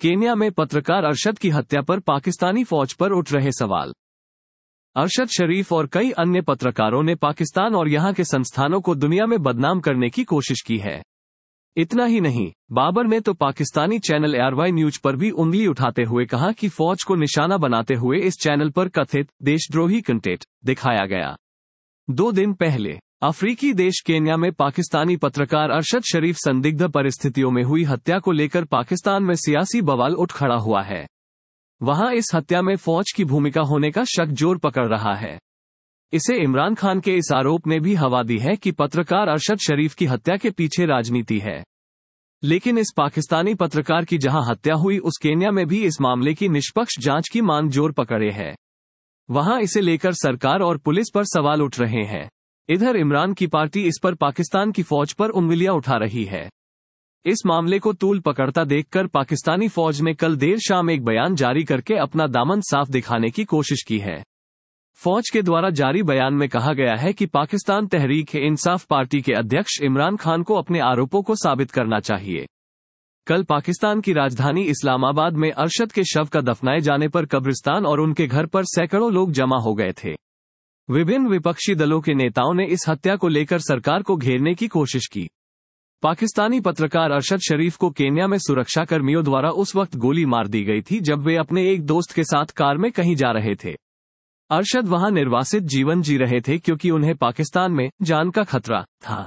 Kenya में पत्रकार अरशद की हत्या पर पाकिस्तानी फौज पर उठ रहे सवाल। अरशद शरीफ और कई अन्य पत्रकारों ने पाकिस्तान और यहां के संस्थानों को दुनिया में बदनाम करने की कोशिश की है। इतना ही नहीं, बाबर ने तो पाकिस्तानी चैनल ARY न्यूज पर भी उंगली उठाते हुए कहा कि फौज को निशाना बनाते हुए इस चैनल पर कथित देशद्रोही कंटेंट दिखाया गया। 2 दिन पहले अफ्रीकी देश केन्या में पाकिस्तानी पत्रकार अरशद शरीफ संदिग्ध परिस्थितियों में हुई हत्या को लेकर पाकिस्तान में सियासी बवाल उठ खड़ा हुआ है। वहां इस हत्या में फौज की भूमिका होने का शक जोर पकड़ रहा है। इसे इमरान खान के इस आरोप ने भी हवा दी है कि पत्रकार अरशद शरीफ की हत्या के पीछे राजनीति है। लेकिन इस पाकिस्तानी पत्रकार की जहां हत्या हुई उस केन्या में भी इस मामले की निष्पक्ष जांच की मांग जोर पकड़े है। वहां इसे लेकर सरकार और पुलिस पर सवाल उठ रहे हैं। इधर इमरान की पार्टी इस पर पाकिस्तान की फौज पर उंगलियां उठा रही है। इस मामले को तूल पकड़ता देखकर पाकिस्तानी फौज ने कल देर शाम एक बयान जारी करके अपना दामन साफ दिखाने की कोशिश की है। फौज के द्वारा जारी बयान में कहा गया है कि पाकिस्तान तहरीक-ए-इंसाफ पार्टी के अध्यक्ष इमरान खान को अपने आरोपों को साबित करना चाहिए। कल पाकिस्तान की राजधानी इस्लामाबाद में अरशद के शव का दफनाए जाने पर कब्रिस्तान और उनके घर पर सैकड़ों लोग जमा हो गए थे। विभिन्न विपक्षी दलों के नेताओं ने इस हत्या को लेकर सरकार को घेरने की कोशिश की। पाकिस्तानी पत्रकार अरशद शरीफ को केन्या में सुरक्षा कर्मियों द्वारा उस वक्त गोली मार दी गई थी जब वे अपने एक दोस्त के साथ कार में कहीं जा रहे थे। अरशद वहां निर्वासित जीवन जी रहे थे क्योंकि उन्हें पाकिस्तान में जान का खतरा था।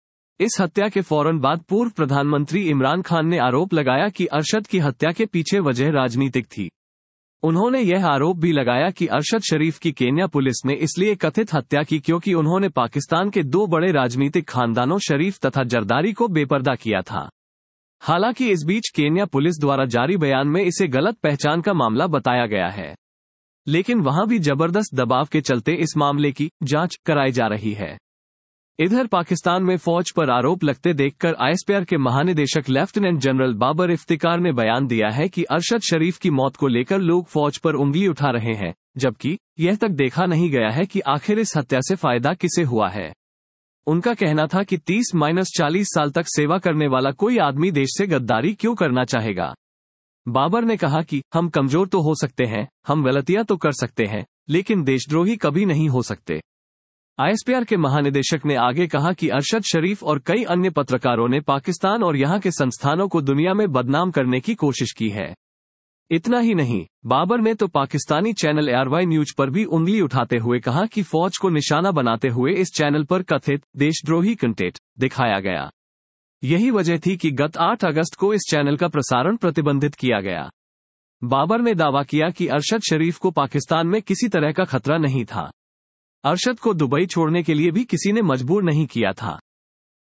इस हत्या के फौरन बाद पूर्व प्रधानमंत्री इमरान खान ने आरोप लगाया कि अरशद की हत्या के पीछे वजह राजनीतिक थी। उन्होंने यह आरोप भी लगाया कि अरशद शरीफ की केन्या पुलिस ने इसलिए कथित हत्या की क्योंकि उन्होंने पाकिस्तान के 2 बड़े राजनीतिक खानदानों शरीफ तथा जरदारी को बेपर्दा किया था। हालांकि इस बीच केन्या पुलिस द्वारा जारी बयान में इसे गलत पहचान का मामला बताया गया है। लेकिन वहां भी जबरदस्त दबाव के चलते इस मामले की जांच कराई जा रही है। इधर पाकिस्तान में फौज पर आरोप लगते देखकर ISPR के महानिदेशक लेफ्टिनेंट जनरल बाबर इफ्तिकार ने बयान दिया है कि अरशद शरीफ की मौत को लेकर लोग फौज पर उंगली उठा रहे हैं, जबकि यह तक देखा नहीं गया है कि आखिर इस हत्या से फायदा किसे हुआ है। उनका कहना था कि 30-40 साल तक सेवा करने वाला कोई आदमी देश से गद्दारी क्यों करना चाहेगा। बाबर ने कहा कि हम कमजोर तो हो सकते हैं, हम गलतियां तो कर सकते हैं, लेकिन देशद्रोही कभी नहीं हो सकते। ISPR के महानिदेशक ने आगे कहा कि अरशद शरीफ और कई अन्य पत्रकारों ने पाकिस्तान और यहां के संस्थानों को दुनिया में बदनाम करने की कोशिश की है। इतना ही नहीं, बाबर ने तो पाकिस्तानी चैनल ARY न्यूज पर भी उंगली उठाते हुए कहा कि फौज को निशाना बनाते हुए इस चैनल पर कथित देशद्रोही कंटेंट दिखाया गया। यही वजह थी कि गत 8 अगस्त को इस चैनल का प्रसारण प्रतिबंधित किया गया। बाबर ने दावा किया कि अरशद शरीफ को पाकिस्तान में किसी तरह का खतरा नहीं था। अरशद को दुबई छोड़ने के लिए भी किसी ने मजबूर नहीं किया था।